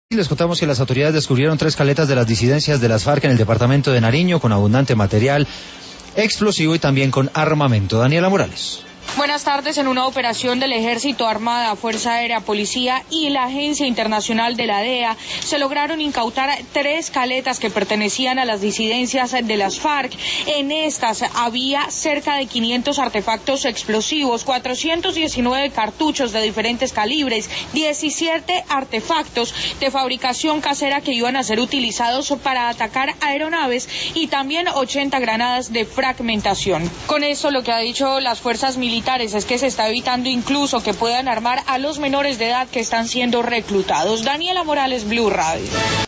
Les contamos que las autoridades descubrieron 3 caletas de las disidencias de las FARC en el departamento de Nariño con abundante material explosivo y también con armamento. Daniela Morales. Buenas tardes. En una operación del Ejército, Armada, Fuerza Aérea, Policía y la Agencia Internacional de la DEA se lograron incautar 3 caletas que pertenecían a las disidencias de las FARC. En estas había cerca de 500 artefactos explosivos, 419 cartuchos de diferentes calibres, 17 artefactos de fabricación casera que iban a ser utilizados para atacar aeronaves y también 80 granadas de fragmentación. Con esto, lo que ha dicho las fuerzas militares es que se está evitando incluso que puedan armar a los menores de edad que están siendo reclutados. Daniela Morales, Blue Radio.